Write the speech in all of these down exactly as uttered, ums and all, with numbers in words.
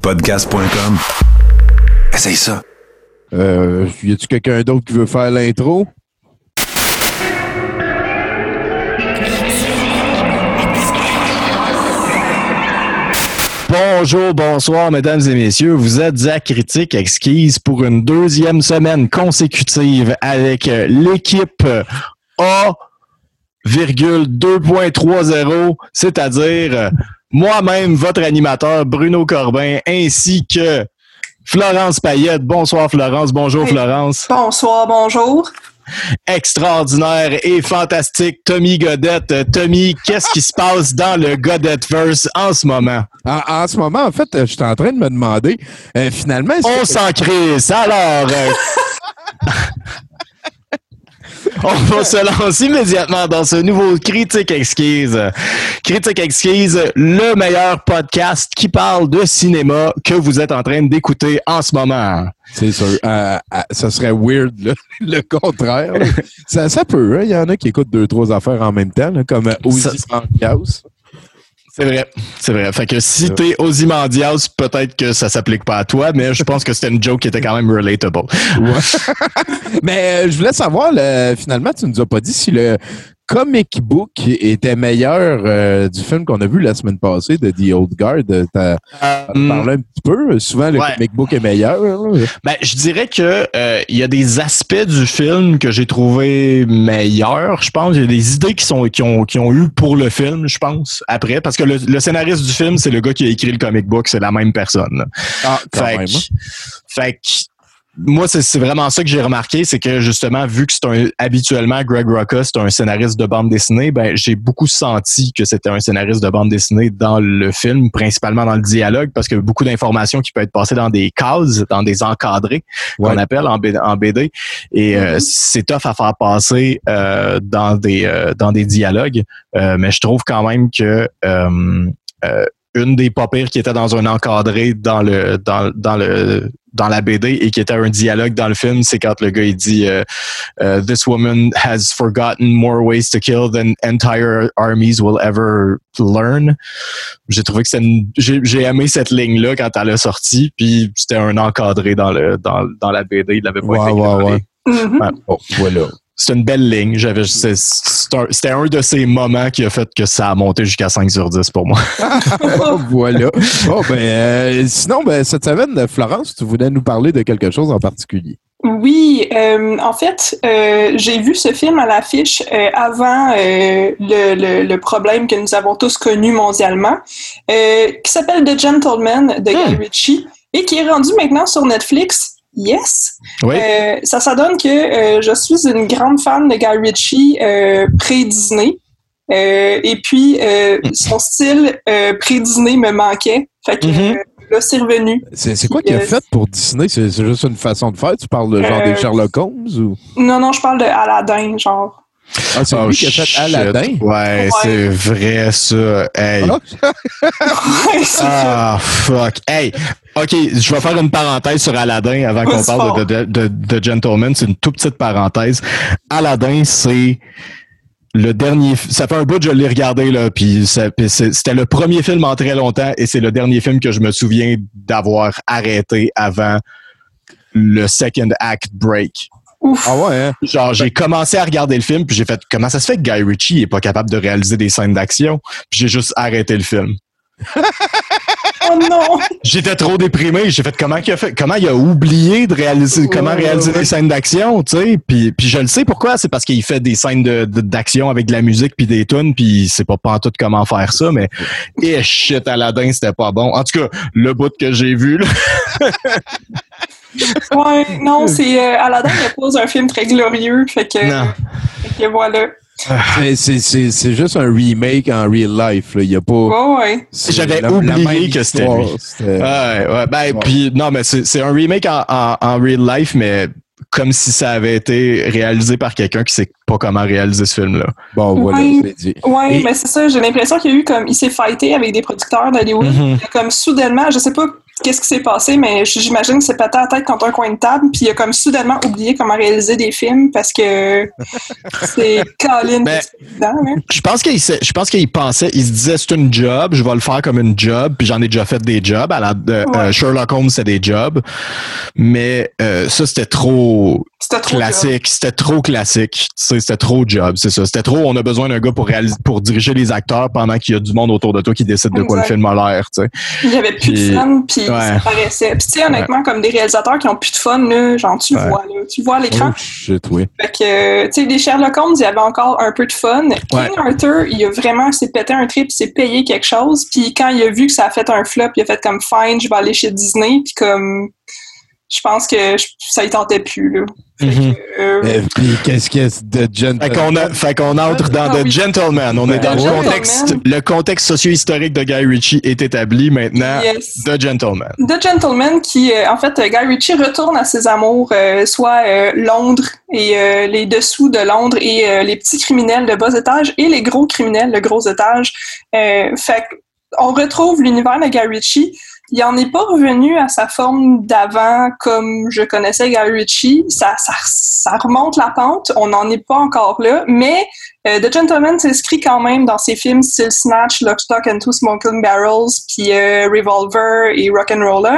podcast point com. Essaye ça. Euh, y a-tu quelqu'un d'autre qui veut faire l'intro? Bonjour, bonsoir, mesdames et messieurs. Vous êtes à Critique Exquise pour une deuxième semaine consécutive avec l'équipe A deux point trois zéro, c'est-à-dire moi-même, votre animateur Bruno Corbin, ainsi que Florence Payette. Bonsoir Florence, bonjour Oui. Florence. Bonsoir, bonjour. Extraordinaire et fantastique Tommy Godette. Tommy, qu'est-ce qui se passe dans le Godetteverse en ce moment? En, en ce moment, en fait, je suis en train de me demander, euh, finalement... On que... s'en crisse. Alors, euh, on va se lancer immédiatement dans ce nouveau Critique Exquise. Critique Exquise, le meilleur podcast qui parle de cinéma que vous êtes en train d'écouter en ce moment. C'est sûr. Euh, euh, ça serait weird, là, le contraire. Là. ça, ça peut. Il hein? y en a qui écoutent deux, trois affaires en même temps, là, comme euh, Ozymandias. C'est vrai, c'est vrai. Fait que si t'es Ozymandias, peut-être que ça s'applique pas à toi, mais je pense que c'était une joke qui était quand même relatable. Ouais. mais euh, je voulais savoir, là, finalement, tu nous as pas dit si le comic book était meilleur euh, du film qu'on a vu la semaine passée de The Old Guard. T'as Um, parlé un petit peu. Souvent, le ouais. comic book est meilleur. Là. Ben, je dirais que euh, il y a des aspects du film que j'ai trouvé meilleurs, je pense. Il y a des idées qui sont qui ont qui ont eu pour le film, je pense, après. Parce que le, le scénariste du film, c'est le gars qui a écrit le comic book, c'est la même personne. Là. Ah, quand fait même. que, fait que moi, c'est, c'est vraiment ça que j'ai remarqué, c'est que justement, vu que c'est un habituellement Greg Rucka, c'est un scénariste de bande dessinée, ben j'ai beaucoup senti que c'était un scénariste de bande dessinée dans le film, principalement dans le dialogue, parce que beaucoup d'informations qui peuvent être passées dans des cases, dans des encadrés, Ouais. qu'on appelle en B D, en B D, et euh, c'est tough à faire passer euh, dans des euh, dans des dialogues, euh, mais je trouve quand même que euh, euh, une des pas pires qui était dans un encadré dans le dans dans le dans la B D et qui était un dialogue dans le film, c'est quand le gars il dit euh, euh, This woman has forgotten more ways to kill than entire armies will ever learn. J'ai trouvé que c'est une, j'ai, j'ai aimé cette ligne là quand elle a sorti, puis c'était un encadré dans le dans dans la B D, il l'avait pas Ouais, été ouais, écrit dans ouais. les- Mhm. Ouais. Oh, voilà. C'est une belle ligne. J'avais, c'est, c'est un, c'était un de ces moments qui a fait que ça a monté jusqu'à cinq sur dix pour moi. voilà. Bon, ben, euh, sinon, ben, cette semaine, Florence, tu voulais nous parler de quelque chose en particulier. Oui, euh, en fait, euh, j'ai vu ce film à l'affiche euh, avant euh, le, le, le problème que nous avons tous connu mondialement, euh, qui s'appelle The Gentleman de Guy Hmm. Ritchie et qui est rendu maintenant sur Netflix. Yes! Oui. Euh, ça, ça donne que euh, je suis une grande fan de Guy Ritchie euh, pré-Disney. Euh, et puis, euh, son style euh, pré-Disney me manquait. Fait que Mhm. euh, là, c'est revenu. C'est, c'est quoi qu'il a Yes. fait pour Disney? C'est, c'est juste une façon de faire? Tu parles de genre Euh, des Sherlock Holmes ou? Non, non, je parle de Aladdin, genre. Ah, c'est Oh, lui qui a fait shit. Aladdin? Ouais, Ouais. c'est vrai ça. Hey. Ah, Ouais, c'est ça. Ah, fuck. Hey, OK, je vais faire une parenthèse sur Aladdin avant qu'on Vas-y parle fort. de, de, de, de Gentleman. C'est une toute petite parenthèse. Aladdin, c'est le dernier... Ça fait un bout que je l'ai regardé, là, puis ça- puis c'est- c'était le premier film en très longtemps et c'est le dernier film que je me souviens d'avoir arrêté avant le second act break. Ouf. Ah ouais, hein? Genre, j'ai commencé à regarder le film, puis j'ai fait comment ça se fait que Guy Ritchie est pas capable de réaliser des scènes d'action, puis j'ai juste arrêté le film. Oh non! J'étais trop déprimé, j'ai fait comment il a fait comment il a oublié de réaliser comment Ouais, réaliser ouais. des scènes d'action, tu sais, puis puis je le sais pourquoi, c'est parce qu'il fait des scènes de, de- d'action avec de la musique puis des tunes, puis il sait pas pantoute comment faire ça, mais et shit Aladdin, c'était pas bon. En tout cas, le bout que j'ai vu là, Ouais, non, c'est euh, Aladdin n'est pas un film très glorieux, fait que, non. fait que voilà. C'est, c'est, c'est, c'est juste un remake en real life. Là. Il y a pas. Ouais, ouais. c'est J'avais la- la oublié même que c'était histoire. lui. C'était- Ouais, ouais, ben, Ouais. puis non, mais c'est, c'est un remake en, en, en real life, mais comme si ça avait été réalisé par quelqu'un qui sait pas comment réaliser ce film-là. Bon, voilà, Ouais. c'est dit. Ouais, Et- mais c'est ça, j'ai l'impression qu'il y a eu comme, il s'est fighté avec des producteurs d'Hollywood. Mhm. Il a comme soudainement, je sais pas qu'est-ce qui s'est passé, mais j'imagine que c'est pété la tête contre un coin de table, puis il a comme soudainement oublié comment réaliser des films parce que c'est Colin Ben, dedans, hein. Je pense qu'il sait- je pense qu'il pensait, il se disait c'est une job, je vais le faire comme une job, puis j'en ai déjà fait des jobs. À la, de, Ouais. euh, Sherlock Holmes, c'est des jobs, mais euh, ça c'était trop C'était trop classique, c'était trop classique, tu sais, c'était trop job, c'est ça. C'était trop, on a besoin d'un gars pour réaliser, pour diriger les acteurs pendant qu'il y a du monde autour de toi qui décide de quoi le Exact. film a l'air, tu sais. Il n'y avait plus Puis- de fun, puis ouais. ça paraissait. Puis tu sais, honnêtement, comme des réalisateurs qui ont plus de fun, là, genre tu le Ouais. vois, là, tu le vois à l'écran. Oh shit, oui. Fait que, tu sais, des Sherlock Holmes, il y avait encore un peu de fun. Ouais. King Arthur, il a vraiment, s'est pété un trip, il s'est payé quelque chose. Puis quand il a vu que ça a fait un flop, il a fait comme fine, je vais aller chez Disney. Puis comme, je pense que je- ça y tentait plus, là. Fait Mhm. que, euh, Euh, Puis qu'est-ce qu'il y a de Gentleman? Fait qu'on a, fait qu'on entre dans Ah The oui. Gentleman. On est dans The le Gentleman. contexte, le contexte socio-historique de Guy Ritchie est établi maintenant. yes. The Gentleman. The Gentleman qui, euh, en fait, euh, Guy Ritchie retourne à ses amours, euh, soit euh, Londres et euh, les dessous de Londres et euh, les petits criminels de bas étage et les gros criminels de gros étage. Euh, fait qu'on retrouve l'univers de Guy Ritchie. Il en est pas revenu à sa forme d'avant comme je connaissais Guy Ritchie. Ça, ça, ça remonte la pente. On n'en est pas encore là. Mais euh, The Gentleman s'inscrit quand même dans ses films style Snatch, Lock, Stock and Two Smoking Barrels, puis euh, Revolver et Rock'n'Roller.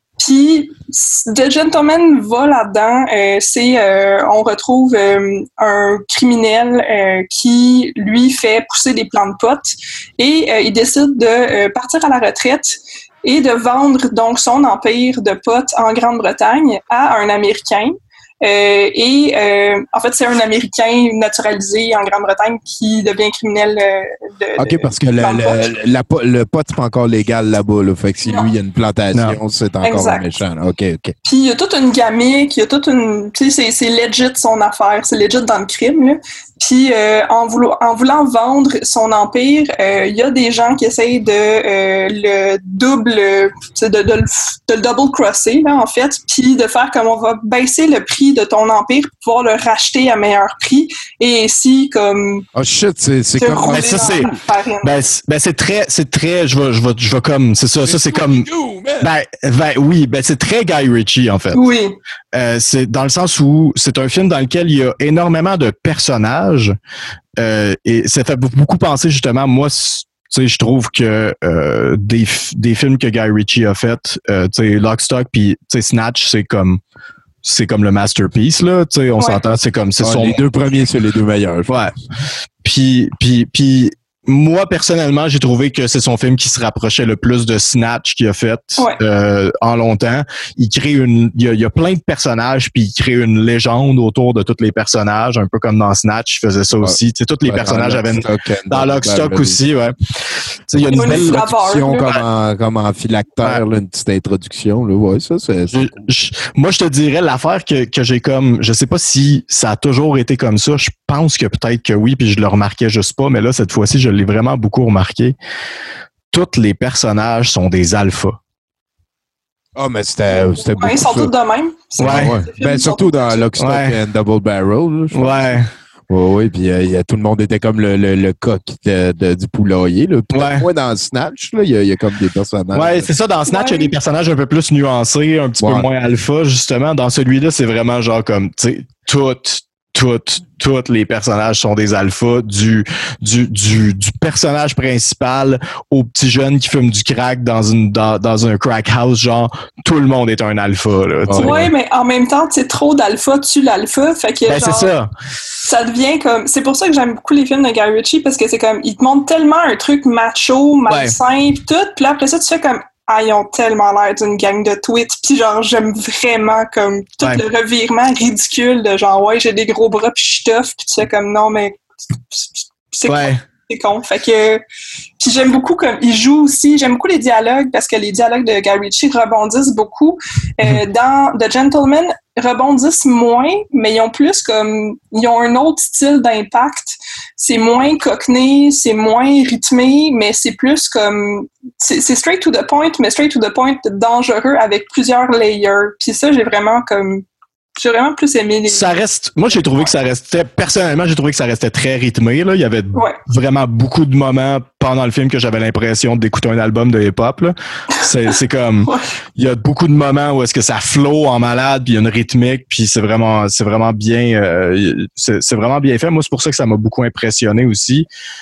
Puis The Gentleman va là-dedans. Euh, c'est euh, on retrouve euh, un criminel euh, qui lui fait pousser des plants de potes et euh, il décide de euh, partir à la retraite et de vendre donc son empire de potes en Grande-Bretagne à un Américain. Euh, et euh, en fait, c'est un Américain naturalisé en Grande-Bretagne qui devient criminel euh, de, OK, de- parce que le, plants de potes. le, la po- le pot, c'est pas encore légal là-bas. Là. Fait que si Non. lui, il y a une plantation, c'est encore Exact. un méchant. là. OK, OK. Puis il y a toute une gamique, il y a toute une... Tu sais, c'est, c'est legit son affaire, c'est legit dans le crime, là. Puis euh, en, voulo- en voulant vendre son empire, euh, il y a des gens qui essayent de euh, le double... tu sais, de, de, le, f- de le double-crosser, là, en fait, puis de faire comme on va baisser le prix de ton empire pour pouvoir le racheter à meilleur prix, et ainsi, comme... Oh shit, c'est, c'est te comme... rouler Ben, ça, dans c'est- la farine. Ben, c'est, ben, c'est très, c'est très, je vais, je vais, je vais comme, c'est ça, ça, c'est comme, ben, ben, oui, ben, c'est très Guy Ritchie, en fait. Oui, Euh, c'est dans le sens où c'est un film dans lequel il y a énormément de personnages euh, et ça fait beaucoup penser justement, moi, c- tu sais, je trouve que euh, des, f- des films que Guy Ritchie a fait, euh, tu sais, Lock, Stock puis tu sais, Snatch, c'est comme c'est comme le masterpiece là, tu sais, on Ouais. s'entend, c'est comme c'est Ah, son les deux premiers, c'est les deux meilleurs. je ouais. Puis puis puis moi, personnellement, j'ai trouvé que c'est son film qui se rapprochait le plus de Snatch qu'il a fait Ouais. euh, en longtemps. Il crée une, il y a, il y a plein de personnages, puis il crée une légende autour de tous les personnages, un peu comme dans Snatch, il faisait ça Ouais. aussi. Tu sais, tous les Ouais, personnages dans avaient une, Lockstock and dans Double Lockstock Barrel. aussi, ouais. Tu sais, il y a Il y une a une belle, saveur, Introduction là. comme en, comme en phylactère, là, une petite introduction. Là. Ouais, ça, c'est... c'est Je- je- moi, je te dirais l'affaire que, que j'ai comme, je sais pas si ça a toujours été comme ça. Je pense que peut-être que oui, puis je le remarquais juste pas, mais là, cette fois-ci, je l'ai vraiment beaucoup remarqué. Tous les personnages sont des alphas. Ah, mais c'était, c'était beaucoup ouais, ils sont ça. tous de même. C'est Ouais. bon, Ouais. ces films, Ben, ils sont surtout tous dans comme ça. Lockstock Ouais. and Double Barrel. Là, je pense. Ouais. Oui, oui, puis euh, il y a- tout le monde était comme le, le, le coq de, de- du poulailler. Là. Peut-être Ouais. moins dans Snatch, là, il y, a- il y a comme des personnages. Ouais, c'est ça. Dans Snatch, il y a Ouais. des personnages un peu plus nuancés, un petit Ouais. peu moins alpha, justement. Dans celui-là, c'est vraiment genre comme, tu sais, toutes, toutes, tous les personnages sont des alphas, du, du, du, du personnage principal au petit jeune qui fume du crack dans une, dans, dans un crack house, genre, tout le monde est un alpha, là, tu sais. Ouais. Ouais, mais en même temps, tu sais, trop d'alpha tue l'alpha. Fait que, Ben, c'est genre, ça. ça devient comme. C'est pour ça que j'aime beaucoup les films de Guy Ritchie parce que c'est comme. Ils te montrent tellement un truc macho, malsain, pis tout. Puis là, après ça, tu fais comme. Ah, ils ont tellement l'air d'une gang de twits. Puis genre, j'aime vraiment comme tout Ouais. le revirement ridicule de genre, ouais, j'ai des gros bras pis je suis tough. Puis tu fais comme, non, mais c'est Ouais. c'est con. Fait que, puis j'aime beaucoup comme il joue aussi. J'aime beaucoup les dialogues parce que les dialogues de Guy Ritchie rebondissent beaucoup. Euh, Mm-hmm. dans The Gentleman, rebondissent moins, mais ils ont plus comme ils ont un autre style d'impact. C'est moins cockney, c'est moins rythmé, mais c'est plus comme c'est, c'est straight to the point, mais straight to the point dangereux avec plusieurs layers. Puis ça, j'ai vraiment comme j'ai vraiment plus aimé les... Ça reste, moi, j'ai trouvé que ça restait, personnellement, j'ai trouvé que ça restait très rythmé, là. Il y avait ouais. vraiment beaucoup de moments pendant le film que j'avais l'impression d'écouter un album de hip-hop, là. C'est, c'est comme, ouais. il y a beaucoup de moments où est-ce que ça flow en malade, puis il y a une rythmique, puis c'est vraiment, c'est vraiment bien, euh, c'est, c'est vraiment bien fait. Moi, c'est pour ça que ça m'a beaucoup impressionné aussi.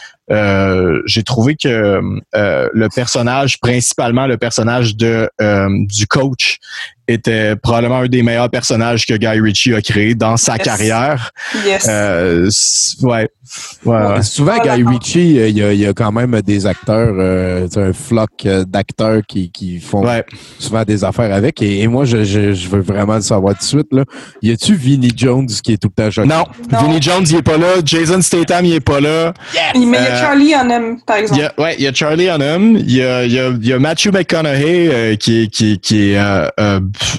Euh, j'ai trouvé que euh, le personnage, principalement le personnage de euh, du coach, était probablement un des meilleurs personnages que Guy Ritchie a créé dans sa yes. carrière. Yes. Euh, ouais. ouais, ouais. Souvent, Guy Ritchie, il y, a, il y a quand même des acteurs, euh, un floc d'acteurs qui, qui font ouais. souvent des affaires avec. Et, et moi, je, je, je veux vraiment le savoir tout de suite. Là. Y a-tu Vinnie Jones qui est tout le temps choqué? Non, non. Vinnie Jones, il est pas là. Jason Statham, il est pas là. Yes. Mais il y a Charlie Hunnam, par exemple. Il y a, ouais, il y a Charlie Hunnam. Il y a, il y a, il y a Matthew McConaughey euh, qui est, qui, qui est euh, euh,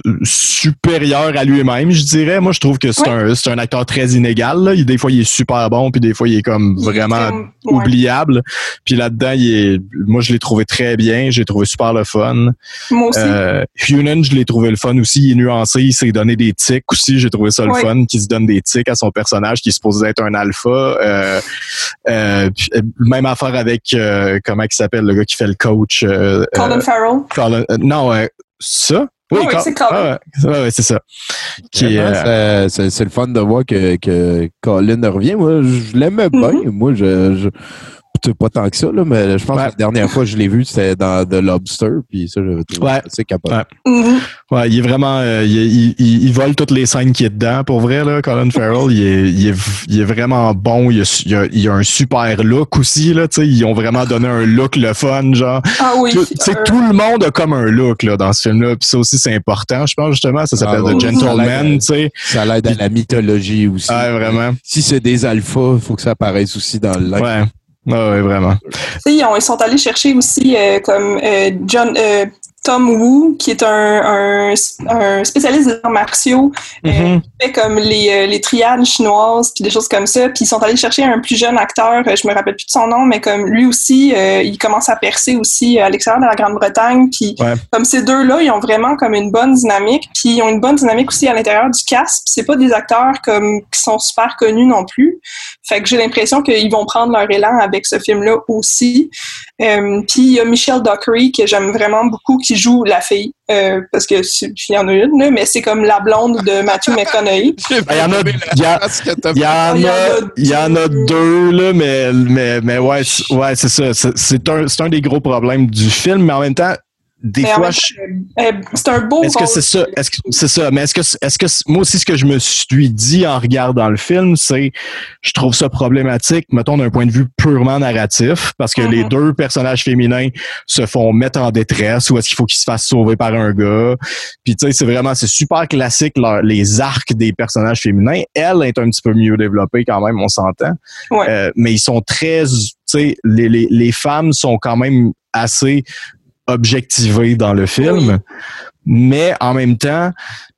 supérieur à lui-même, je dirais. Moi, je trouve que c'est, ouais. un, c'est un acteur très inégal. Là. Il, des fois, il est super bon, puis des fois, il est comme vraiment comme, oubliable. Ouais. Puis là-dedans, il est, moi, je l'ai trouvé très bien. J'ai trouvé super le fun. Moi aussi. Euh, Hunan, je l'ai trouvé le fun aussi. Il est nuancé. Il s'est donné des tics aussi. J'ai trouvé ça le ouais. fun, qu'il se donne des tics à son personnage, qui est supposé être un alpha. Euh, euh, puis, même affaire avec, euh, comment il s'appelle, le gars qui fait le coach. Euh, Colin euh, Farrell. Colin, euh, non, euh, ça? Oui, oh, oui c'est Colin. Ah, ouais, ouais, c'est ça. Qui, euh, c'est, c'est le fun de voir que, que Colin revient. Moi, je l'aimais mm-hmm. bien. Moi, je... je... pas tant que ça, là, mais je pense ouais. que la dernière fois que je l'ai vu, c'était dans The Lobster, puis ça, j'avais trouvé ouais. assez capable. Ouais. Mm-hmm. ouais, il est vraiment... Euh, il, il, il, il vole toutes les scènes qu'il est dedans, pour vrai, là, Colin Farrell. il, est, il, est, il est vraiment bon. Il a, il a, il a un super look aussi, là, tu sais. Ils ont vraiment donné un look le fun, genre. Ah oui. Tu sais, euh... tout le monde a comme un look, là, dans ce film-là, puis ça aussi, c'est important, je pense, justement. Ça s'appelle ah, The oui. Gentleman, tu sais. Ça l'aide à la mythologie aussi. Ouais, vraiment. Si c'est des alphas, il faut que ça apparaisse aussi dans le live. Ouais. Ah oui, vraiment. Ils, ont, ils sont allés chercher aussi euh, comme euh, John euh, Tom Woo, qui est un, un, un spécialiste des arts martiaux, mm-hmm. euh, qui fait comme les, euh, les triades chinoises, puis des choses comme ça. Puis ils sont allés chercher un plus jeune acteur, je me rappelle plus de son nom, mais comme lui aussi, euh, il commence à percer aussi à l'extérieur de la Grande-Bretagne. Puis ouais. comme ces deux-là, ils ont vraiment comme une bonne dynamique. Puis ils ont une bonne dynamique aussi à l'intérieur du cast. Puis c'est pas des acteurs comme qui sont super connus non plus. Fait que j'ai l'impression qu'ils vont prendre leur élan avec ce film-là aussi. Euh, puis il y a Michelle Dockery que j'aime vraiment beaucoup qui joue la fille euh, parce que il y en a une là, mais c'est comme la blonde de Matthew McConaughey. Il y en a il y, a, il y en a il y en a deux là, mais mais mais ouais ouais c'est ça c'est, c'est un c'est un des gros problèmes du film, mais en même temps des mais fois, je... euh, c'est un beau. Est-ce que c'est ça? Est-ce que c'est ça? Mais est-ce que, est-ce que moi aussi, ce que je me suis dit en regardant le film, c'est, je trouve ça problématique, mettons d'un point de vue purement narratif, parce que mm-hmm. les deux personnages féminins se font mettre en détresse, ou est-ce qu'il faut qu'ils se fassent sauver par un gars? Puis tu sais, c'est vraiment, c'est super classique leur, les arcs des personnages féminins. Elle est un petit peu mieux développée quand même, on s'entend. Ouais. Euh, mais ils sont très, tu sais, les, les, les femmes sont quand même assez objectivé dans le film, oui. mais en même temps,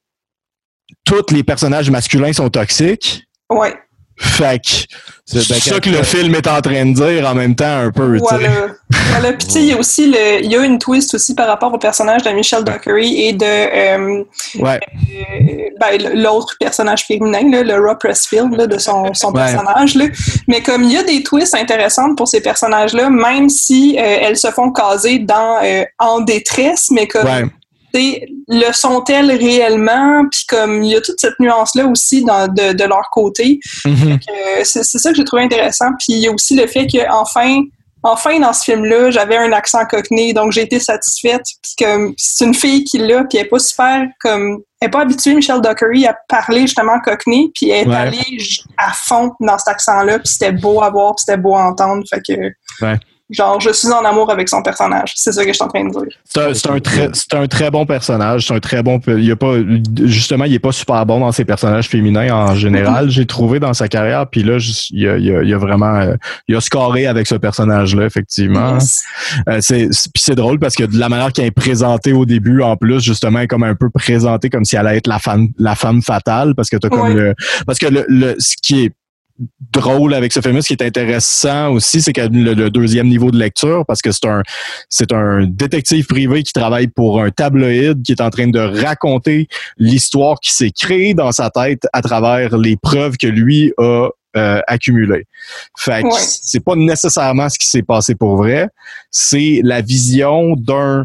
tous les personnages masculins sont toxiques. Ouais. Fait que c'est ça que le film est en train de dire en même temps un peu. Voilà. voilà. Puis tu sais, il y a aussi le, il y a une twist aussi par rapport au personnage de Michelle Dockery et de euh, ouais. euh, ben, l'autre personnage féminin, là, le Laura Pressfield, là, de son, son ouais. personnage. Là. Mais comme il y a des twists intéressantes pour ces personnages-là, même si euh, elles se font caser dans euh, en détresse, mais comme ouais. le sont-elles réellement, puis comme il y a toute cette nuance-là aussi dans, de, de leur côté. Mm-hmm. Euh, c'est, c'est ça que j'ai trouvé intéressant. Puis il y a aussi le fait qu'enfin, enfin dans ce film-là, j'avais un accent cockney, donc j'ai été satisfaite. Puis comme c'est une fille qui l'a, puis elle est pas super comme elle est pas habituée, Michelle Dockery, à parler justement cockney, puis elle est ouais. allée à fond dans cet accent-là, puis c'était beau à voir, puis c'était beau à entendre. Fait que ouais. genre, je suis en amour avec son personnage. C'est ça que je suis en train de dire. C'est un, c'est un, très, c'est un très bon personnage. C'est un très bon... Il y a pas, justement, il est pas super bon dans ses personnages féminins en général, mm-hmm. j'ai trouvé dans sa carrière. Puis là, il y a, il y a, il y a vraiment... Il a scoré avec ce personnage-là, effectivement. Yes. Euh, c'est, c'est, puis c'est drôle parce que de la manière qu'il est présenté au début, en plus, justement, comme un peu présenté comme si elle allait être la femme, la femme fatale, parce que t'as comme ouais. le... Parce que le, le ce qui est drôle avec ce film-là, ce qui est intéressant aussi, c'est que le, le deuxième niveau de lecture, parce que c'est un c'est un détective privé qui travaille pour un tabloïd qui est en train de raconter l'histoire qui s'est créée dans sa tête à travers les preuves que lui a euh, accumulées. Fait que ouais. c'est pas nécessairement ce qui s'est passé pour vrai, c'est la vision d'un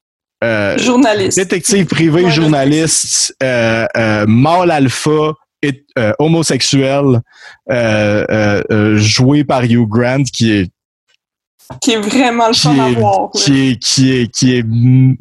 euh, journaliste. détective privé, ouais, journaliste, euh, euh, mâle alpha, Et, euh, homosexuel euh, euh, euh, joué par Hugh Grant qui est qui est vraiment le fun à voir qui est qui est qui est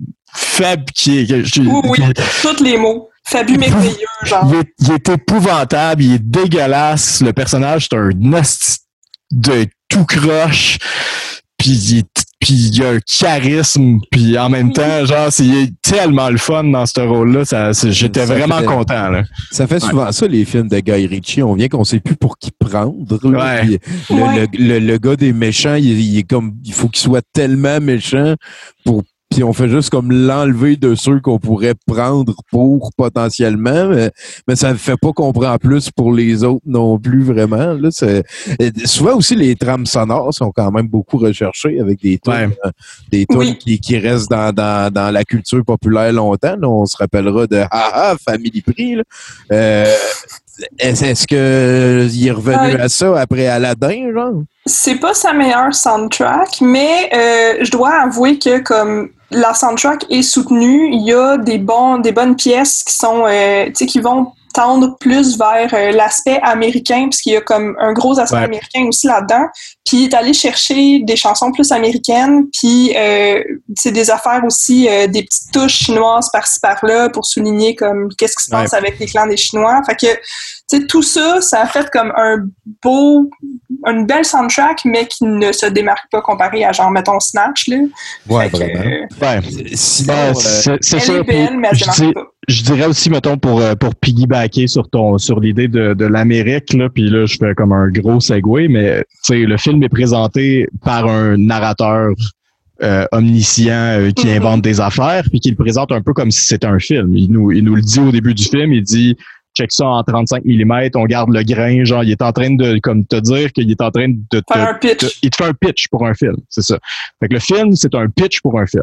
faible qui est je, oui oui tous les mots fabuleux merveilleux genre il est, il est épouvantable, il est dégueulasse, le personnage c'est un nasty de tout croche, puis il est puis il y a un charisme, puis en même temps, genre, c'est il est tellement le fun dans ce rôle-là. Ça, c'est, j'étais ça vraiment fait, content. Là. Ça fait souvent ouais. ça, les films de Guy Ritchie. On vient qu'on sait plus pour qui prendre. Là, ouais. le, ouais. le, le, le gars des méchants, il, il est comme, il faut qu'il soit tellement méchant pour. Puis on fait juste comme l'enlever de ceux qu'on pourrait prendre pour potentiellement, mais, mais ça ne fait pas qu'on prend plus pour les autres non plus vraiment. Là, c'est, souvent aussi, les trames sonores sont quand même beaucoup recherchées avec des tunes, ouais. euh, des tunes oui. qui, qui restent dans, dans, dans la culture populaire longtemps. Là, on se rappellera de Haha, Family Prix. Là. Euh, est-ce, est-ce qu'il est revenu ouais. à ça après Aladdin, genre? C'est pas sa meilleure soundtrack, mais euh, je dois avouer que comme la soundtrack est soutenue, il y a des bons, des bonnes pièces qui sont, euh, tu sais, qui vont tendre plus vers euh, l'aspect américain, parce qu'il y a comme un gros aspect ouais. américain aussi là-dedans. Puis d'aller chercher des chansons plus américaines, puis euh, c'est des affaires aussi, euh, des petites touches chinoises par-ci par-là pour souligner comme qu'est-ce qui se passe ouais. avec les clans des Chinois. Fait que tu sais, tout ça, ça a fait comme un beau, une belle soundtrack, mais qui ne se démarque pas comparé à genre, mettons, Snatch, là. Ouais, fait vraiment. Que, ouais. Sinon, euh, c'est, c'est elle ça. est belle, mais elle se démarque pas. Je dirais aussi, mettons, pour, pour piggybacker sur ton, sur l'idée de, de l'Amérique, là, puis là, je fais comme un gros segue, mais, tu sais, le film est présenté par un narrateur Euh, omniscient euh, qui mm-hmm. invente des affaires puis qui le présente un peu comme si c'était un film. Il nous, il nous le dit au début du film, il dit check ça en trente-cinq millimètres, on garde le grain, genre il est en train de comme te dire qu'il est en train de te, faire un pitch. Te, il te fait un pitch pour un film, c'est ça. Fait que le film, c'est un pitch pour un film.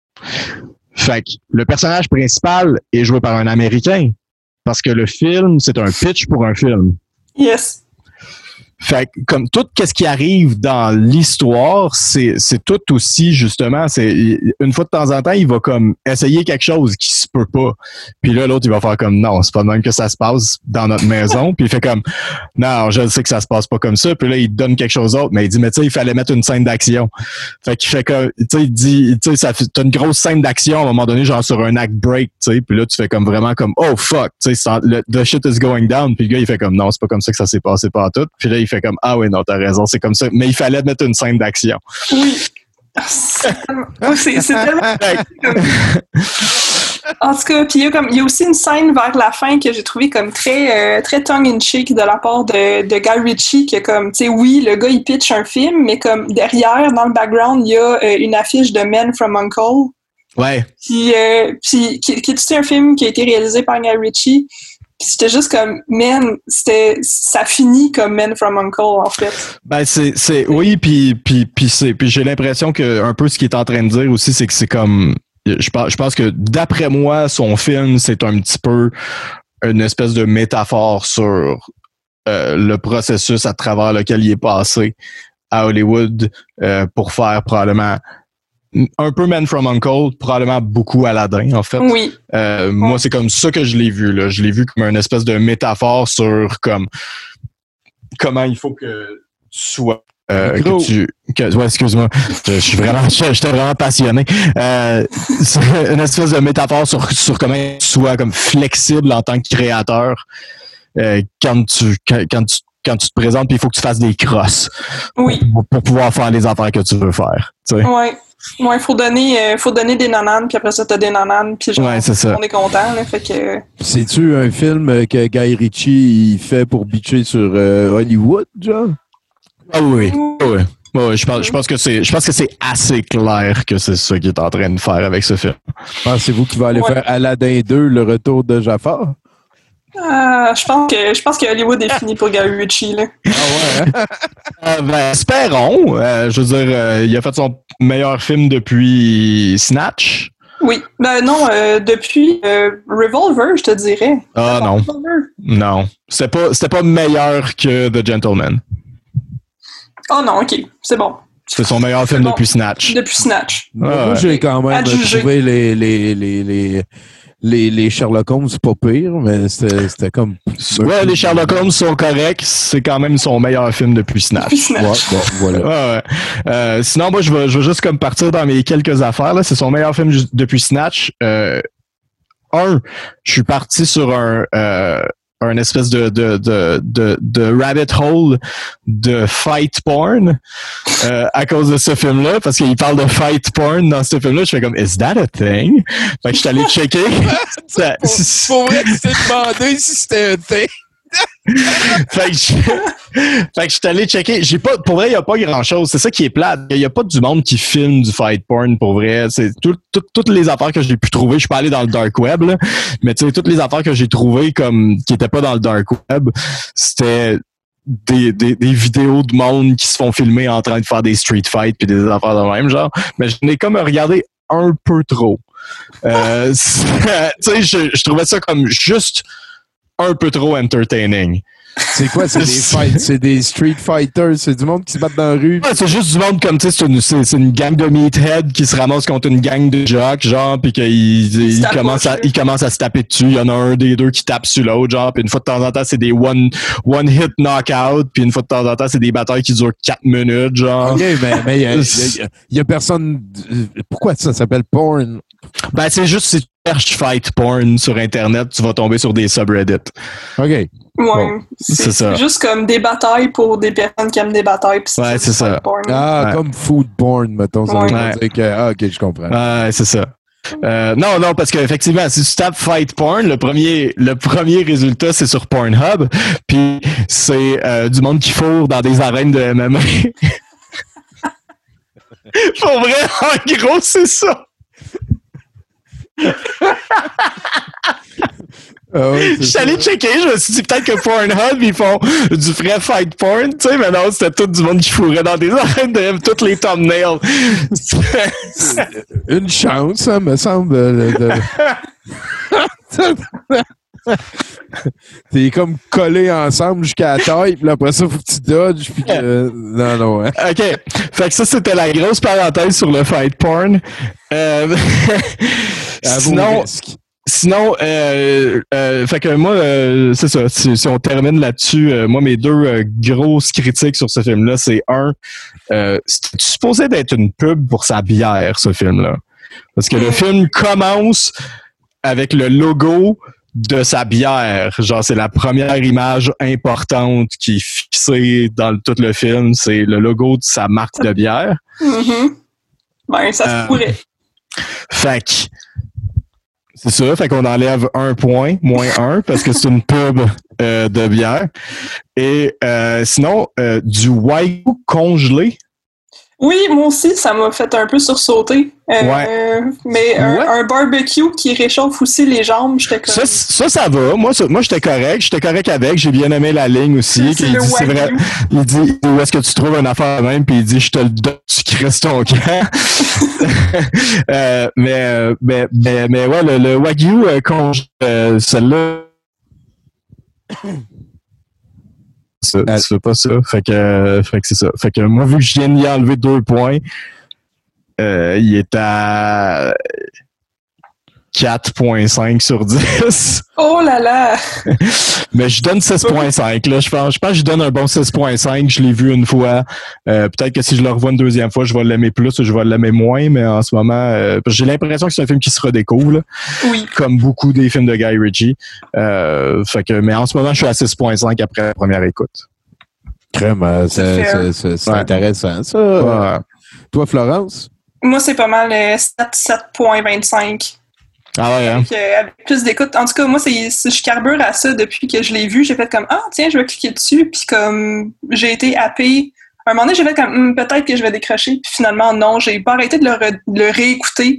Fait que le personnage principal est joué par un Américain parce que le film, c'est un pitch pour un film. Yes. Fait que, comme tout ce qui arrive dans l'histoire, c'est c'est tout aussi justement, c'est une fois de temps en temps, il va comme essayer quelque chose qui se peut pas. Puis là l'autre il va faire comme non, c'est pas de même que ça se passe dans notre maison. Puis il fait comme non, je sais que ça se passe pas comme ça. Puis là il te donne quelque chose d'autre, mais il dit mais tu sais il fallait mettre une scène d'action. Fait qu'il fait comme tu sais il dit tu sais ça fait t'as une grosse scène d'action à un moment donné genre sur un act break, tu sais. Puis là tu fais comme vraiment comme oh fuck, tu sais the shit is going down. Puis le gars il fait comme non, c'est pas comme ça que ça s'est passé pas tout. Puis là il fait comme ah oui non t'as raison c'est comme ça mais il fallait mettre une scène d'action. Oui. C'est tellement... c'est, c'est tellement... En tout cas, puis il y a comme il y a aussi une scène vers la fin que j'ai trouvé comme très euh, très tongue in cheek de la part de, de Guy Ritchie que comme tu sais oui le gars il pitch un film mais comme derrière dans le background il y a euh, une affiche de Men from U N C L E. Ouais. Puis euh, puis qui, qui est aussi un film qui a été réalisé par Guy Ritchie. Puis c'était juste comme, man, c'était, ça finit comme Men from U N C L E, en fait. Ben, c'est, c'est, oui, puis, puis, puis c'est, puis j'ai l'impression que un peu ce qu'il est en train de dire aussi, c'est que c'est comme, je pense, je pense que d'après moi, son film, c'est un petit peu une espèce de métaphore sur euh, le processus à travers lequel il est passé à Hollywood euh, pour faire probablement un peu Men from U N C L E, probablement beaucoup Aladdin, en fait. Oui. Euh, ouais. Moi, c'est comme ça que je l'ai vu, là. Je l'ai vu comme une espèce de métaphore sur comme comment il faut que tu sois. Euh, que tu, que, ouais, excuse-moi. Je, je suis vraiment, je, j'étais vraiment passionné. Euh, c'est une espèce de métaphore sur, sur comment tu sois comme flexible en tant que créateur, euh, quand tu, quand, quand tu, quand tu te présentes, puis il faut que tu fasses des crosses. Oui. Pour, pour pouvoir faire les affaires que tu veux faire, tu sais. Ouais. Ouais, faut donner, euh, faut donner des nananes, puis après ça, t'as des nananes, puis genre, ouais, c'est ça. on est content, là, fait que... C'est-tu un film que Guy Ritchie il fait pour bitcher sur euh, Hollywood, genre? Ah oui, oui. Oui, je pense, je pense que c'est, je pense que c'est assez clair que c'est ça qu'il est en train de faire avec ce film. Pensez-vous qu'il va aller ouais. faire Aladdin deux, le retour de Jafar? Euh, je pense que je pense que Hollywood est fini pour Guy Ritchie, là. Ah ouais, hein? Euh, ben, espérons. Euh, je veux dire, euh, il a fait son meilleur film depuis Snatch. Oui. Ben non, euh, depuis euh, Revolver, je te dirais. Ah non. Revolver. Non. C'était pas, c'était pas meilleur que The Gentleman. Oh non, ok. C'est bon. C'est son meilleur film bon. depuis Snatch. Depuis Snatch. Moi, Ah, moi, ouais. j'ai quand même Adjugé. trouvé les, les, les, les, les, les Sherlock Holmes pas pire, mais c'était, c'était comme... Ouais, les Sherlock Holmes sont corrects. C'est quand même son meilleur film depuis Snatch. Depuis Snatch. Ouais, bon, voilà. Ouais, ouais. Euh, sinon, moi, je vais, je vais juste comme partir dans mes quelques affaires. Là. C'est son meilleur film ju- depuis Snatch. Euh, un, je suis parti sur un... Euh, un espèce de, de, de, de, de rabbit hole de fight porn euh, à cause de ce film-là, parce qu'il parle de fight porn dans ce film-là. Je fais comme, is that a thing? Fait que je suis allé checker. Ça- Pour, pour vrai, tu t'es demandé si c'était un thing. fait que je, fait que je suis allé checker. J'ai pas, pour vrai, il n'y a pas grand-chose. C'est ça qui est plate. Il n'y a pas du monde qui filme du fight porn, pour vrai. C'est tout, tout, toutes les affaires que j'ai pu trouver. Je suis pas allé dans le dark web, là, mais tu sais, toutes les affaires que j'ai trouvées comme qui étaient pas dans le dark web, c'était des, des, des vidéos de monde qui se font filmer en train de faire des street fights puis des affaires de même, genre. Mais je n'ai comme regardé un peu trop. Euh, tu sais, je, je trouvais ça comme juste un peu trop entertaining. C'est quoi? C'est des fights, c'est des street fighters, c'est du monde qui se battent dans la rue. Ouais, c'est juste du monde comme, tu sais, c'est une, c'est, c'est une gang de meathead qui se ramasse contre une gang de jocks, genre, pis qu'ils ils tape commencent à, dessus. ils commencent à se taper dessus. Il y en a un des deux qui tape sur l'autre, genre, pis une fois de temps en temps, c'est des one, one hit knockout, puis une fois de temps en temps, c'est des batailles qui durent quatre minutes, genre. OK, mais mais il y a, y a- y a personne... Pourquoi ça s'appelle porn? Ben, c'est juste, si tu cherches fight porn sur Internet, tu vas tomber sur des subreddits. OK. Ouais. Bon, c'est c'est ça. juste comme des batailles pour des personnes qui aiment des batailles. Pis Ouais, c'est du ça. fight porn. Ah, Ouais. comme food porn, mettons. Ça Ouais. veut Ouais. dire que... Ah, OK, je comprends. Ouais, c'est ça. Euh, non, non, parce qu'effectivement, si tu tapes fight porn, le premier, le premier résultat, c'est sur Pornhub, puis c'est euh, du monde qui fourre dans des arènes de M M A. Pour vrai, en gros, c'est ça. Ah ouais, Je c'est suis allé ça. checker, je me suis dit peut-être que Pornhub, ils font du vrai fight porn, tu sais, mais non, c'était tout du monde qui fourrait dans des arènes de M M A, tous les thumbnails. Une chance, ça me semble. De, de... T'es comme collé ensemble jusqu'à la taille, puis après ça, faut que tu dodges, puis que... Non, non, hein. OK. Fait que ça, c'était la grosse parenthèse sur le fight porn. Euh... À vos Sinon, risques. Sinon, euh, euh, fait que moi, euh, c'est ça. Si, si on termine là-dessus, euh, moi, mes deux euh, grosses critiques sur ce film-là, c'est un, euh, c'est supposé d'être une pub pour sa bière, ce film-là. Parce que le film commence avec le logo de sa bière. Genre, c'est la première image importante qui est fixée dans le- tout le film. C'est le logo de sa marque de bière. Mhm. Ben, ça Euh, se pourrait. Fait que, c'est ça, fait qu'on enlève un point, moins un, parce que c'est une pub euh, de bière. Et euh, sinon, euh, du wagyu congelé. Oui, moi aussi, ça m'a fait un peu sursauter. Euh, Ouais. Mais un, Ouais. un barbecue qui réchauffe aussi les jambes, j'étais comme... Ça, ça, ça va. Moi, ça- moi j'étais correct. J'étais correct avec. J'ai bien aimé la ligne aussi. C'est qu'il le dit, c'est vrai. wagyu. Il dit, où est-ce que tu trouves une affaire de même? Puis il dit, je te le donne, tu crisses ton camp. euh, mais, euh, mais, mais, mais ouais, le, le wagyu euh, congelé, euh, celle-là, ça, Euh, tu fais pas ça. Fait que, euh, fait que c'est ça. Fait que moi, vu que je viens d'y enlever deux points, euh, il est à quatre virgule cinq sur dix. Oh là là! Mais je donne six virgule cinq. Là, je pense, je pense que je donne un bon six virgule cinq. Je l'ai vu une fois. Euh, peut-être que si je le revois une deuxième fois, je vais l'aimer plus ou je vais l'aimer moins. Mais en ce moment, euh, j'ai l'impression que c'est un film qui se redécouvre, là, Oui. comme beaucoup des films de Guy Ritchie. Euh, fait que, mais en ce moment, je suis à six virgule cinq après la première écoute. Crème, euh, c'est, C'est fair. c'est, c'est, c'est Ouais. intéressant, ça. Ouais. Toi, Florence? Moi, c'est pas mal euh, sept virgule vingt-cinq. Ah ouais, hein? Avec, euh, avec plus d'écoute. En tout cas, moi, c'est, c'est- je carbure à ça depuis que je l'ai vu. J'ai fait comme, ah, tiens, je vais cliquer dessus. Puis comme, j'ai été happée. À un moment donné, j'ai fait comme, Hum, peut-être que je vais décrocher. Puis finalement, non, j'ai pas arrêté de le, re- de le réécouter.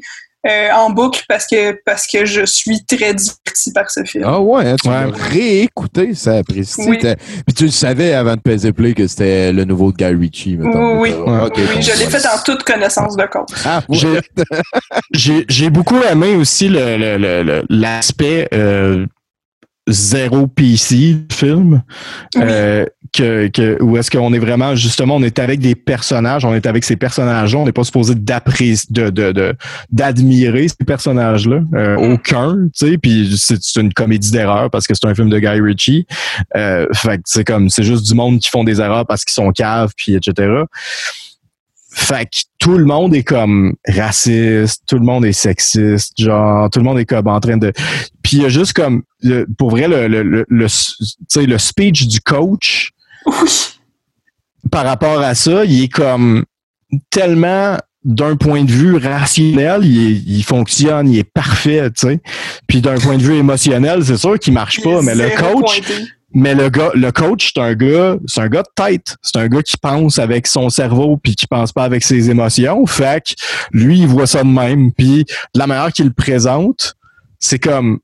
euh, en boucle parce que parce que je suis très divertie par ce film. Ah ouais, hein, tu Ouais. l'as réécouté, ça apprécie. Oui. Puis tu le savais avant de peser play que c'était le nouveau de Guy Ritchie, mettons. Oui, Ouais, ok, oui, bon, je l'ai ouais. fait en toute connaissance de cause. Ah, ouais. J'ai- J'ai j'ai beaucoup aimé aussi le- le- le- le- l'aspect euh, zéro P C du film. Oui. Euh, que, que, où est-ce qu'on est vraiment, justement, on est avec des personnages, on est avec ces personnages-là, on n'est pas supposé d'apprécier, de, de, de, d'admirer ces personnages-là. Euh, Mm. Aucun, tu sais, puis c'est, c'est une comédie d'erreur parce que c'est un film de Guy Ritchie. Euh, fait que c'est comme, c'est juste du monde qui font des erreurs parce qu'ils sont caves, puis et cetera. Fait que tout le monde est comme raciste, tout le monde est sexiste, genre tout le monde est comme en train de. Puis il y a juste comme le, pour vrai le le le, le, tu sais, le speech du coach Oui. par rapport à ça, il est comme tellement d'un point de vue rationnel, il, est, il fonctionne, il est parfait, tu sais. Puis d'un point de vue émotionnel, c'est sûr qu'il marche pas, mais le Zéro coach. pointé. Mais le gars, le coach, c'est un gars, c'est un gars de tête. C'est un gars qui pense avec son cerveau puis qui pense pas avec ses émotions. Fait que lui, il voit ça de même. Puis de la manière qu'il le présente, c'est comme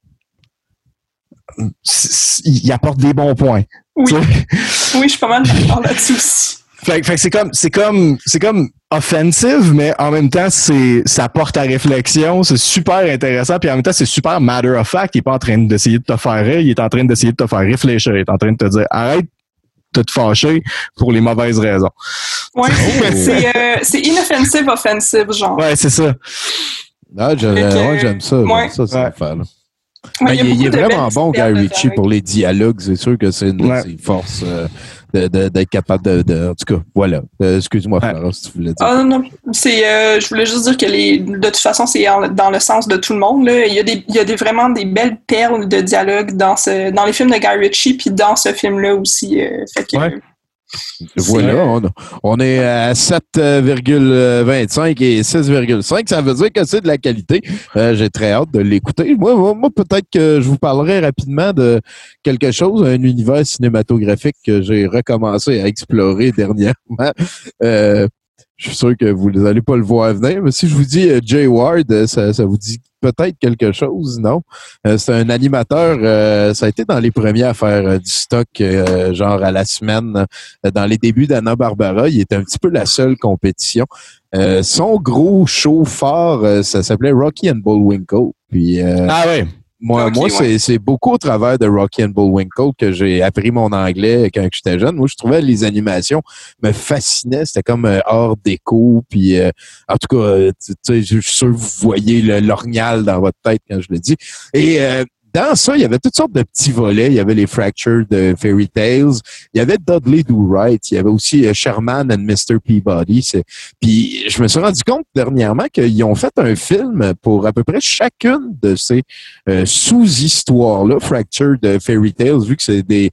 c'est- c'est- il apporte des bons points. Oui. Tu sais? Oui, je suis pas mal d'accord là-dessus aussi. Fait, que- fait que c'est comme c'est comme c'est comme offensive, mais en même temps c'est ça porte à réflexion, c'est super intéressant, puis en même temps c'est super matter of fact. Il est pas en train d'essayer de te faire rire, il est en train d'essayer de te faire réfléchir, il est en train de te dire arrête de te fâcher pour les mauvaises raisons. Ouais, c'est euh, c'est inoffensive, offensive, genre. Ouais, c'est ça. Ah, j'aime, Fait que, ouais, j'aime ça. ouais. J'aime ça, cette Ouais. affaire-là. Ouais, Mais il y a il, il est beaucoup de vraiment belles bon, Guy perles de Ritchie, dialogue. pour les dialogues. C'est sûr que c'est une de Ouais. ses forces euh, de, de, d'être capable de, de... En tout cas, voilà. Euh, excuse-moi, Ouais. Flora, si tu voulais dire. Ah non, non. C'est, euh, je voulais juste dire que les, de toute façon, c'est en- dans le sens de tout le monde. Là. Il y a, des, il y a des, vraiment des belles perles de dialogue dans, ce, dans les films de Guy Ritchie, puis dans ce film-là aussi. Euh, fait que, Ouais. Voilà, on, on est à sept virgule vingt-cinq et six virgule cinq. Ça veut dire que c'est de la qualité. Euh, j'ai très hâte de l'écouter. Moi, moi, moi, peut-être que je vous parlerai rapidement de quelque chose, un univers cinématographique que j'ai recommencé à explorer dernièrement. Euh, je suis sûr que vous n'allez pas le voir venir, mais si je vous dis euh, Jay Ward, ça, ça vous dit peut-être quelque chose, non? Euh, c'est un animateur, euh, ça a été dans les premiers à faire euh, du stock, euh, genre à la semaine, euh, dans les débuts d'Anna-Barbara. Il était un petit peu la seule compétition. Euh, son gros show fort, euh, ça s'appelait Rocky and Bullwinkle. Puis euh, Ah ouais. moi, Ok, moi ouais. c'est, c'est beaucoup au travers de Rocky and Bullwinkle que j'ai appris mon anglais quand j'étais jeune. Moi, je trouvais les animations me fascinaient. C'était comme euh, art déco. Puis, euh, en tout cas, euh, tu sais, je suis sûr que vous voyez le l'orignal dans votre tête quand je le dis. Et euh, dans ça, il y avait toutes sortes de petits volets. Il y avait les Fractured de Fairy Tales. Il y avait Dudley Do Right. Il y avait aussi euh, Sherman and mister Peabody. C'est... Puis je me suis rendu compte dernièrement qu'ils ont fait un film pour à peu près chacune de ces euh, sous-histoires-là, Fractured de Fairy Tales, vu que c'est des,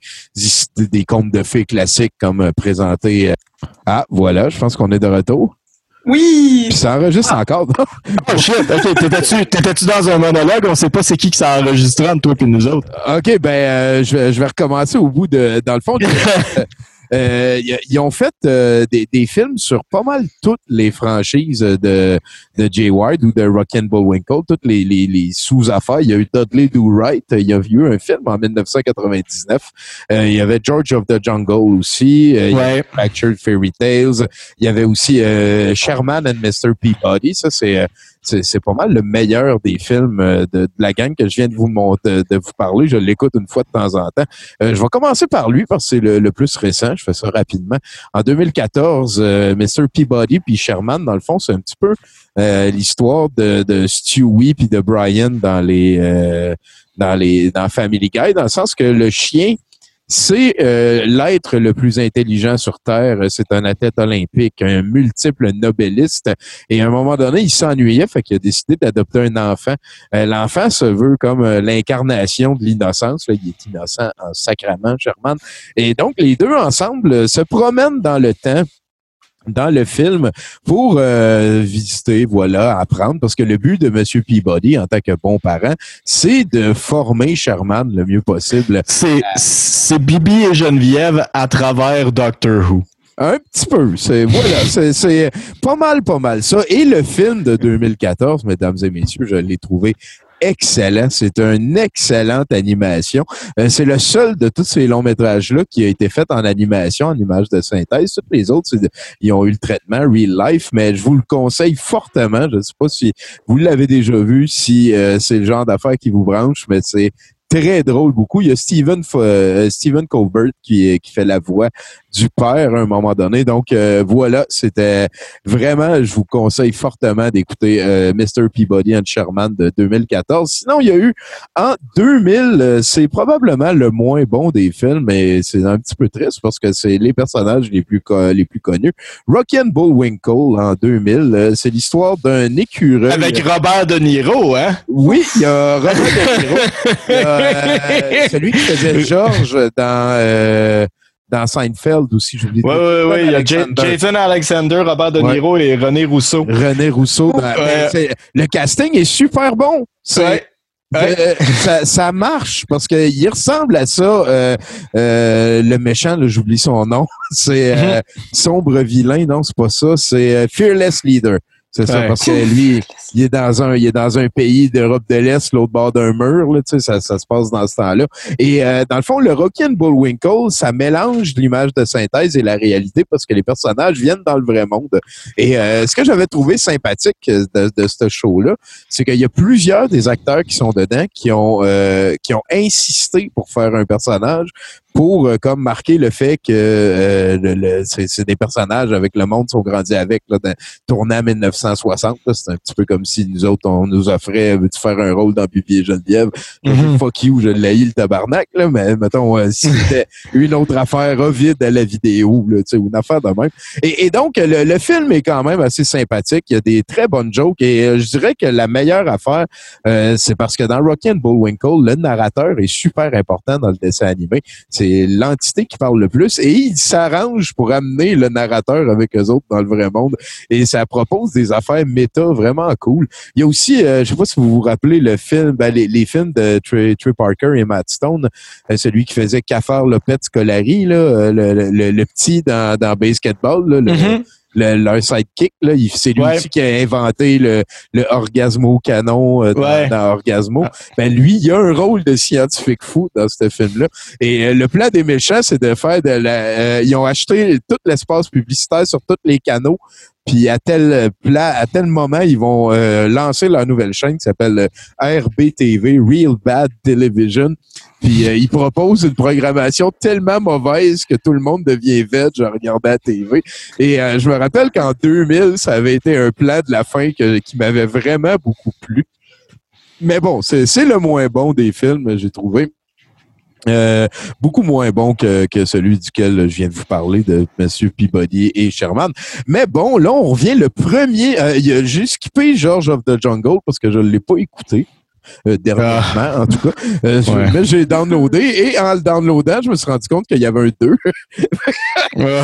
des contes de fées classiques comme euh, présentés. euh. Ah, voilà, je pense qu'on est de retour. Oui! Puis ça enregistre encore. non? Oh shit, ok, t'étais-tu, t'étais-tu dans un monologue? On sait pas c'est qui qui s'est enregistré entre toi et nous autres. OK, ben euh, je, vais, je vais recommencer au bout de... Dans le fond, euh, euh, ils ont fait euh, des, des films sur pas mal toutes les franchises de, de Jay Ward ou de Rocky and Bullwinkle, toutes les, les, les sous-affaires. Il y a eu Dudley Do Right. Il y a eu un film en dix-neuf cent quatre-vingt-dix-neuf. Euh, il y avait George of the Jungle aussi. Euh, il y avait Fractured Fairy Tales. Il y avait aussi euh, Sherman and mister Peabody. Ça, c'est... Euh, C'est, c'est pas mal le meilleur des films euh, de, de la gang que je viens de vous montrer, de vous parler. Je l'écoute une fois de temps en temps. Euh, je vais commencer par lui parce que c'est le, le plus récent. Je fais ça rapidement. En deux mille quatorze, euh, mister Peabody puis Sherman, dans le fond, c'est un petit peu euh, l'histoire de, de Stewie puis de Brian dans les euh, dans les dans Family Guy, dans le sens que le chien, c'est euh, l'être le plus intelligent sur Terre. C'est un athlète olympique, un multiple nobeliste. Et à un moment donné, il s'ennuyait, fait qu'il a décidé d'adopter un enfant. Euh, l'enfant se veut comme euh, l'incarnation de l'innocence. Là, il est innocent en sacrament, Sherman. Et donc, les deux ensemble euh, se promènent dans le temps, dans le film, pour euh, visiter, voilà, apprendre, parce que le but de M. Peabody, en tant que bon parent, c'est de former Sherman le mieux possible. C'est, c'est Bibi et Geneviève à travers Doctor Who. Un petit peu. C'est, voilà, c'est, c'est pas mal, pas mal ça. Et le film de deux mille quatorze, mesdames et messieurs, je l'ai trouvé excellent. C'est une excellente animation. Euh, c'est le seul de tous ces longs métrages-là qui a été fait en animation, en image de synthèse. Toutes les autres, c'est de, ils ont eu le traitement real life, mais je vous le conseille fortement. Je ne sais pas si vous l'avez déjà vu, si euh, c'est le genre d'affaire qui vous branche, mais c'est très drôle beaucoup. Il y a Steven, euh, Steven Colbert qui, qui fait la voix du père à un moment donné. Donc euh, voilà, c'était vraiment, je vous conseille fortement d'écouter euh, mister Peabody and Sherman de deux mille quatorze. Sinon, il y a eu en deux mille, euh, c'est probablement le moins bon des films, mais c'est un petit peu triste parce que c'est les personnages les plus co- les plus connus. Rocky and Bullwinkle en deux mille, euh, c'est l'histoire d'un écureuil. Avec Robert De Niro, hein? Oui, il y a Robert De Niro. Il y a, euh, celui qui faisait George dans euh, dans Seinfeld aussi, j'oublie. Oui, oui, oui. Il y a J- Jason Alexander, Robert De Niro ouais. et René Rousseau. René Rousseau. Dans, ouais. c'est, le casting est super bon. C'est, ouais. Euh, ça, ça marche parce que il ressemble à ça. Euh, euh, le méchant, là, j'oublie son nom. C'est euh, Sombre Vilain, non, c'est pas ça. C'est euh, Fearless Leader. C'est ça, ouais. Parce que lui, il est dans un, il est dans un pays d'Europe de l'Est, l'autre bord d'un mur, là, tu sais, ça, ça se passe dans ce temps-là. Et euh, dans le fond, le Rocky and Bullwinkle, ça mélange l'image de synthèse et la réalité parce que les personnages viennent dans le vrai monde. Et euh, ce que j'avais trouvé sympathique de, de ce show-là, c'est qu'il y a plusieurs des acteurs qui sont dedans qui ont, euh, qui ont insisté pour faire un personnage. Pour euh, comme marquer le fait que euh, le, le, c'est, c'est des personnages avec le monde sont grandis avec, là, tourné en dix-neuf cent soixante. Là, c'est un petit peu comme si nous autres, on nous offrait veux-tu faire un rôle dans Pipi et Geneviève. Mm-hmm. Fuck you, je l'ai le tabarnak, là, mais mettons, euh, si c'était une autre affaire Ovid à la vidéo, là, ou une affaire de même. Et, et donc, le, le film est quand même assez sympathique. Il y a des très bonnes jokes et euh, je dirais que la meilleure affaire, euh, c'est parce que dans Rocky and Bullwinkle, le narrateur est super important dans le dessin animé. C'est l'entité qui parle le plus et il s'arrange pour amener le narrateur avec eux autres dans le vrai monde et ça propose des affaires méta vraiment cool. Il y a aussi, euh, je sais pas si vous vous rappelez le film, ben, les, les films de Trey, Trey Parker et Matt Stone, euh, celui qui faisait Cafard Lopez Scolari, là, le, le, le, le petit dans, dans Basketball, là, le, mm-hmm. Le, leur sidekick, là, il, c'est lui ouais. aussi qui a inventé le, le Orgasmo canon euh, dans, ouais. dans Orgasmo. Ah. Ben lui, il a un rôle de scientifique fou dans ce film-là. Et euh, le plan des méchants, c'est de faire de la... Euh, ils ont acheté tout l'espace publicitaire sur tous les canaux. Puis à tel plat, à tel moment, ils vont euh, lancer leur nouvelle chaîne qui s'appelle R B T V, Real Bad Television. Puis euh, ils proposent une programmation tellement mauvaise que tout le monde devient veg en regardant la T V. Et euh, je me rappelle qu'en deux mille, ça avait été un plan de la fin que, qui m'avait vraiment beaucoup plu. Mais bon, c'est, c'est le moins bon des films, j'ai trouvé. Euh, beaucoup moins bon que, que celui duquel je viens de vous parler, de M. Peabody et Sherman. Mais bon, là, on revient le premier. Euh, j'ai skippé George of the Jungle parce que je ne l'ai pas écouté. Euh, dernièrement, ah. en tout cas. Euh, ouais. Mais j'ai downloadé et en le downloadant, je me suis rendu compte qu'il y avait un deux. ouais.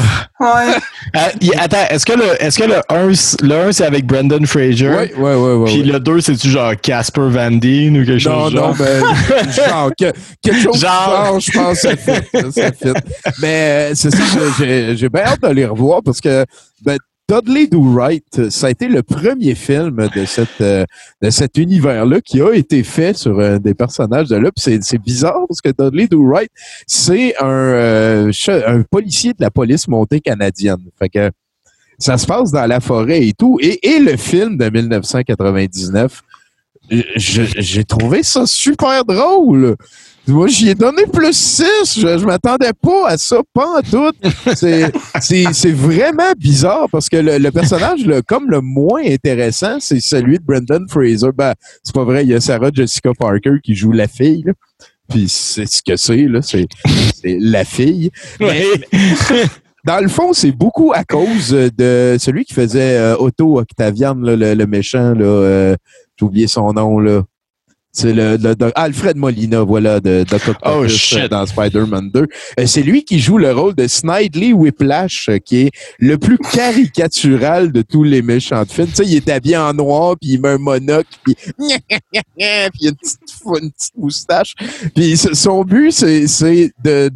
Euh, attends, est-ce que le est-ce que le un, le un c'est avec Brendan Fraser? Oui, oui, oui. Ouais, puis ouais. le deux, c'est-tu genre Casper Van Dien ou quelque chose non, genre? Non, ben, genre, que, quelque chose genre, genre je pense que ça fit. Ça fit. Mais c'est ça, j'ai, j'ai bien hâte de les revoir parce que ben, Dudley Do Right, ça a été le premier film de cette euh, de cet univers-là qui a été fait sur euh, des personnages de là. Puis c'est, c'est bizarre parce que Dudley Do Right, c'est un, euh, un policier de la police montée canadienne. Fait que ça se passe dans la forêt et tout. Et, et le film de dix-neuf cent quatre-vingt-dix-neuf, je, j'ai trouvé ça super drôle. Moi, j'y ai donné plus six. Je, je m'attendais pas à ça, pas en tout. C'est, c'est, c'est vraiment bizarre parce que le, le personnage, le, comme le moins intéressant, c'est celui de Brendan Fraser. Ben, c'est pas vrai, il y a Sarah Jessica Parker qui joue la fille, là. Puis c'est ce que c'est, là. C'est, c'est la fille. Mais, mais, dans le fond, c'est beaucoup à cause de celui qui faisait euh, Otto Octavian, là, le, le méchant, là. Euh, j'ai oublié son nom, là. C'est le, le, le Alfred Molina, voilà, de Doc Octopus oh, dans Spider-Man deux. Euh, c'est lui qui joue le rôle de Snidely Whiplash, euh, qui est le plus caricatural de tous les méchants de films. Tu sais, il est habillé en noir, puis il met un monocle, puis puis il a une petite, une petite moustache. Puis son but, c'est, c'est de, de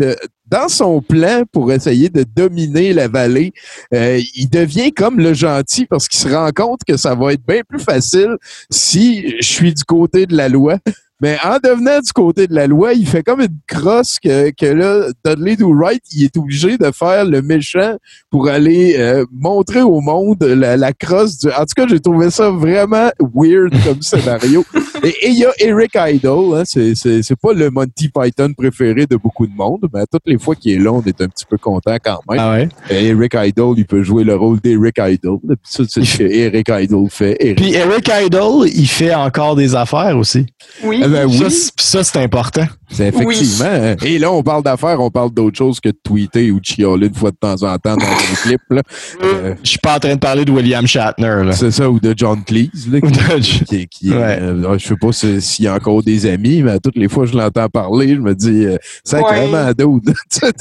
dans son plan pour essayer de dominer la vallée, euh, il devient comme le gentil parce qu'il se rend compte que ça va être bien plus facile si je suis du côté de la loi. Mais en devenant du côté de la loi, il fait comme une crosse que, que là, Dudley Do Right, il est obligé de faire le méchant pour aller euh, montrer au monde la, la crosse du... En tout cas, j'ai trouvé ça vraiment weird comme scénario. Et il y a Eric Idle, hein, c'est, c'est, c'est pas le Monty Python préféré de beaucoup de monde, mais toutes les fois qu'il est là, on est un petit peu content quand même. Ah ouais? Et Eric Idle, il peut jouer le rôle d'Eric Idle. Ça, c'est ce que Eric Idle fait. Eric. Puis Eric Idle, il fait encore des affaires aussi. Oui. Eh ben oui. Ça, c'est, ça, c'est important. C'est effectivement. Oui. Hein. Et là, on parle d'affaires, on parle d'autre chose que de tweeter ou de chialer une fois de temps en temps dans un clip. Là. Euh, Je suis pas en train de parler de William Shatner. Là. C'est ça, ou de John Cleese. Là, qui, qui, qui, ouais. euh, je sais pas si, s'il y a encore des amis, mais toutes les fois que je l'entends parler, je me dis euh, sacrément ouais. Dude.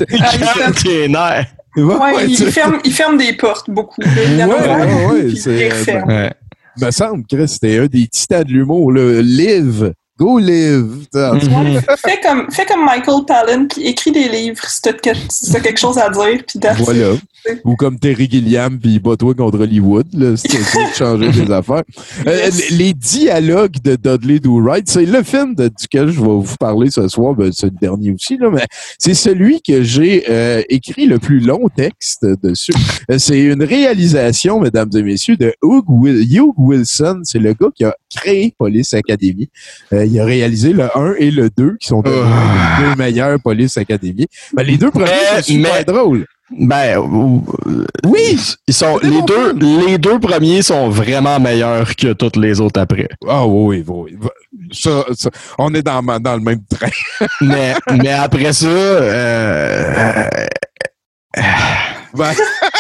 T'es nerfs. Ouais, ouais, il, ferme, il ferme des portes beaucoup. Il y en a ouais, ouais, ouais, ouais, c'est, euh, ouais. Il me semble que c'était un des titans de l'humour. Là. Live. Go live! Mm-hmm. Fais comme, fais comme Michael Palin qui écrit des livres si t'as, si t'as quelque chose à dire. Puis voilà. Ou comme Terry Gilliam puis bat-toi contre Hollywood, là, si tu veux changer des affaires. Euh, les dialogues de Dudley Do Right, c'est le film de, duquel je vais vous parler ce soir, ben, c'est le dernier aussi, là, mais c'est celui que j'ai euh, écrit le plus long texte dessus. C'est une réalisation, mesdames et messieurs, de Hugh, Will- Hugh Wilson. C'est le gars qui a créé Police Academy. Euh, il a réalisé le un et le deux, qui sont oh. les deux meilleurs Police Academy. Ben, les deux premiers, mais, c'est super mais... drôle. Ben oui, ils sont les deux les deux premiers sont vraiment meilleurs que toutes les autres après. Ah oui, oui. Ça, ça, on est dans, dans le même train. mais mais après ça euh, ben,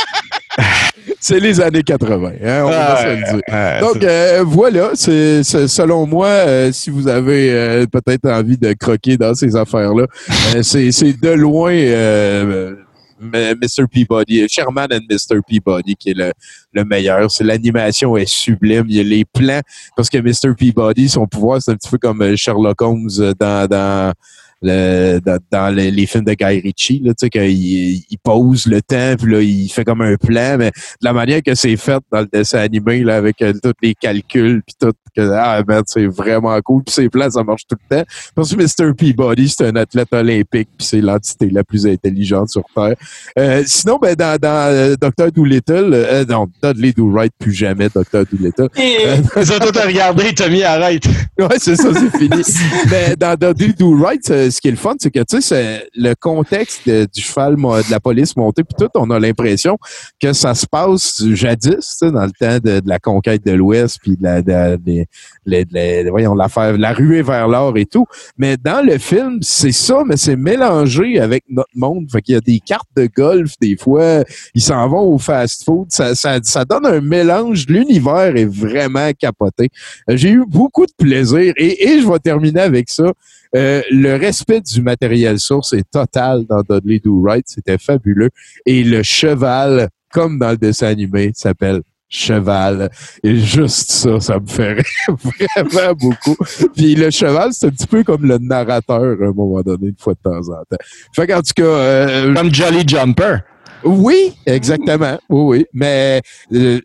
c'est les années quatre-vingts, hein, on va se le dire. Euh, Donc euh, voilà, c'est, c'est selon moi, euh, si vous avez euh, peut-être envie de croquer dans ces affaires-là, euh, c'est c'est de loin euh, mister Peabody, Sherman and mister Peabody qui est le, le meilleur. C'est l'animation est sublime. Il y a les plans parce que mister Peabody, son pouvoir, c'est un petit peu comme Sherlock Holmes dans dans le dans, dans les, les films de Guy Ritchie, là, tu sais, qu'il il pose le temps, puis là, il fait comme un plan, mais de la manière que c'est fait dans le dessin animé, là, avec euh, tous les calculs, puis tout, que, ah, merde, c'est vraiment cool, puis ces plans, ça marche tout le temps. Parce que mister Peabody, c'est un athlète olympique, puis c'est l'entité la plus intelligente sur Terre. Euh, sinon, ben, dans, dans euh, docteur Dolittle, euh, non, Dudley Do Right, plus jamais docteur Dolittle. Euh, ça, toi, t'as regardé, Tommy, arrête. Ouais, c'est ça, c'est fini. Mais dans Dudley Do Right, ce qui est le fun, c'est que, tu sais, c'est le contexte de, du cheval, de la police montée, puis tout, on a l'impression que ça se passe jadis, tu sais, dans le temps de, de la conquête de l'Ouest, puis de la, de, de, de, de, de, voyons, l'affaire, la ruée vers l'or et tout. Mais dans le film, c'est ça, mais c'est mélangé avec notre monde. Fait qu'il y a des cartes de golf, des fois, ils s'en vont au fast-food. Ça, ça, ça donne un mélange. L'univers est vraiment capoté. J'ai eu beaucoup de plaisir et, et je vais terminer avec ça. Euh, le respect du matériel source est total dans Dudley Do Right. C'était fabuleux. Et le cheval, comme dans le dessin animé, s'appelle Cheval. Et juste ça, ça me fait rire vraiment beaucoup. Puis le cheval, c'est un petit peu comme le narrateur à un moment donné, une fois de temps en temps. Fait qu'en tout cas... Euh, comme Jolly Jumper. Oui, exactement. Oui, oui. Mais... Euh,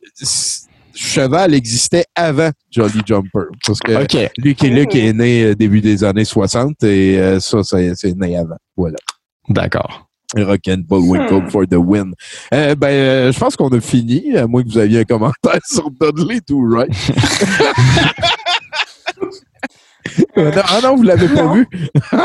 Cheval existait avant Jolly Jumper. Parce que okay. Luke et Luke est né début des années soixante et euh, ça, c'est, c'est né avant. Voilà. D'accord. Rock and Bullwinkle hmm. for the win. Euh, ben, euh, je pense qu'on a fini, à moins que vous aviez un commentaire sur Dudley Do Right. non, ah non, vous l'avez pas vu.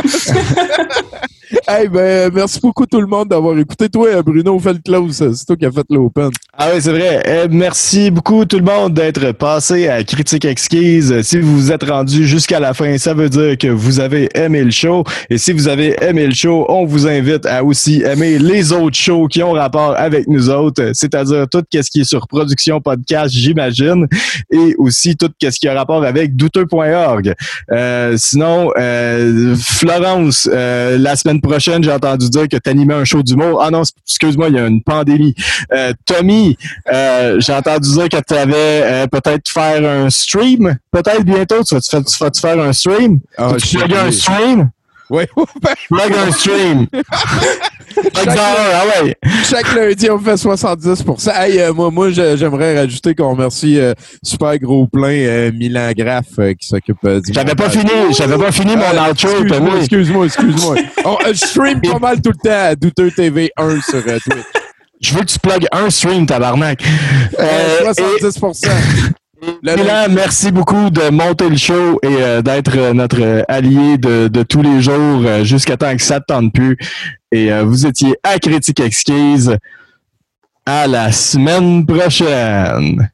Hey, ben, merci beaucoup tout le monde d'avoir écouté. Toi, Bruno, fais le close. C'est toi qui as fait l'open. Ah oui, c'est vrai. Euh, merci beaucoup tout le monde d'être passé à Critique Exquise. Si vous vous êtes rendu jusqu'à la fin, ça veut dire que vous avez aimé le show. Et si vous avez aimé le show, on vous invite à aussi aimer les autres shows qui ont rapport avec nous autres, c'est-à-dire tout ce qui est sur Production Podcast, j'imagine, et aussi tout ce qui a rapport avec douteux point org. Euh, sinon, euh, Florence, euh, la semaine prochaine, j'ai entendu dire que tu animais un show d'humour. Ah non, excuse-moi, il y a une pandémie. Euh, Tommy, euh, j'ai entendu dire que tu avais euh, peut-être faire un stream. Peut-être bientôt, tu vas-tu faire, tu vas-tu faire un stream? Ah, tu vas un stream? Oui. Plug un stream. Chaque, ah ouais. Chaque lundi, on fait soixante-dix pour cent. Hey, euh, moi, moi j'aimerais rajouter qu'on remercie euh, Super Gros Plein, euh, Milan Graff, euh, qui s'occupe euh, du J'avais pas fini, j'avais pas fini mon euh, outro. Excuse-moi, excuse-moi, excuse-moi. On euh, stream pas mal tout le temps à Douteux T V un sur euh, Twitch. Je veux que tu plugues un stream, tabarnak. Euh, soixante-dix pour cent. Milan, merci beaucoup de monter le show et euh, d'être euh, notre euh, allié de, de tous les jours euh, jusqu'à temps que ça ne tente plus. Et euh, vous étiez à Critique Exquise. À la semaine prochaine.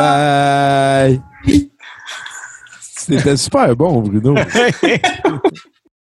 Bye. C'était super bon, Bruno.